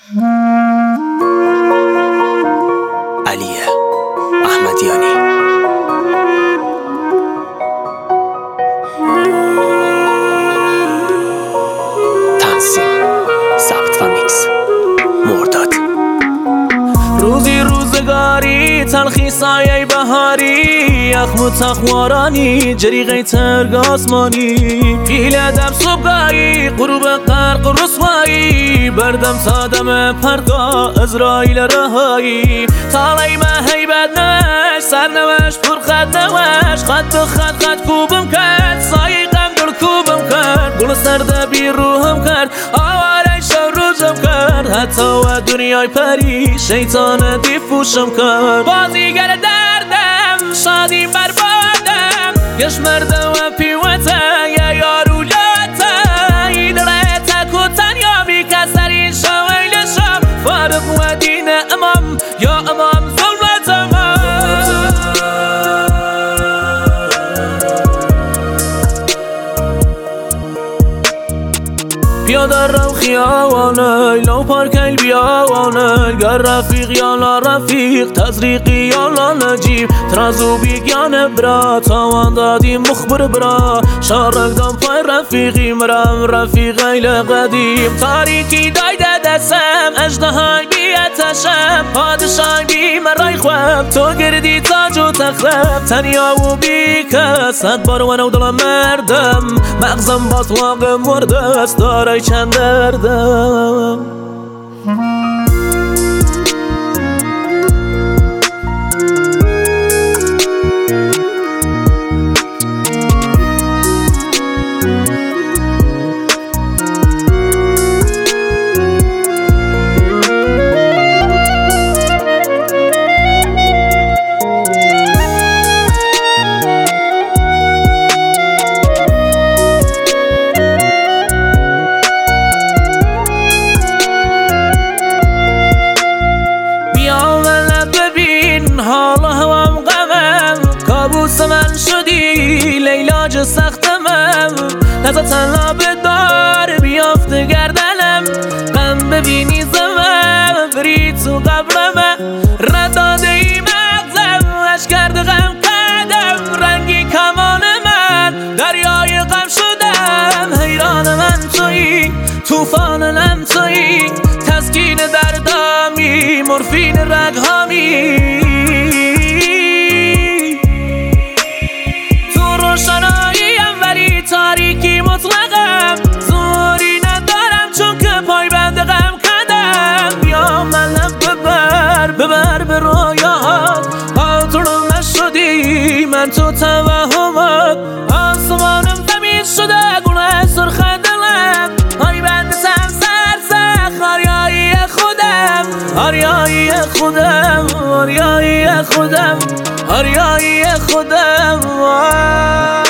علی احمدیانی. تنظیم، ضبط و میکس مرداد. روزی روزگاری تلخی سایه بهاری، یخم و تخمارانی جریقه ترگ آسمانی، پیل دم صبحگاهی غروب غرق و رسوایی، بردم تا دم پرگاه ازرائیل رهایی، تالی من هیبت نوش سرنوش پر خط نوش، خط به خط کوبم کرد سایه غم دل کوبم کرد، گل سرد بی روحم کرد آواره شب روزم کرد، حتی و دنیای پری شیطان دیفوشم کرد، بازیگر دردم شادی بربادم گش مردم و پیوته یا یارو لاته این ریت کتن یا بی کسری شویل شم فارق و دین امام یا امام ظلمت امام. پیاده رو خیابانه لو پارکیل بیابانه، گر رفیق یا لا رفیق تزریقی یا لا نجیب، ترازو بیگانه برا تاوان دادی مخبر برا، شارک دام پای رفیقی مرم رفیق ایل قدیم، تاریکی دایده دستم اجدهای بیتشم، پادشای بی مرای خواب تو گردی تاج و تخرب، تنیا و بی کس صد بار ونو دلم مردم، مغزم باطلاق مرده است دارای چند دردم. حالا هوام غمم کابوس من شدی لیلاج سختمم، لحظه تنها به دار بیافته گردنم، غم ببینی زمم فرید تو قبرمم، رداده ای مغزم اش کرده غم کردم، رنگی کمان من دریای غم شدم، حیران من تویی توفان لم تویی، تسکین دردامی مورفین رگهامی، تاریکی مطلقم زوری ندارم چون که پای بند غم کردم، بیا من ببر به رویات پاترون نشدی من تو توهمات، آسمانم زمین شده گونه سرخ دلم، پای بندتم سرسخ آریایی خودم آریایی خودم آریایی خودم آریایی خودم.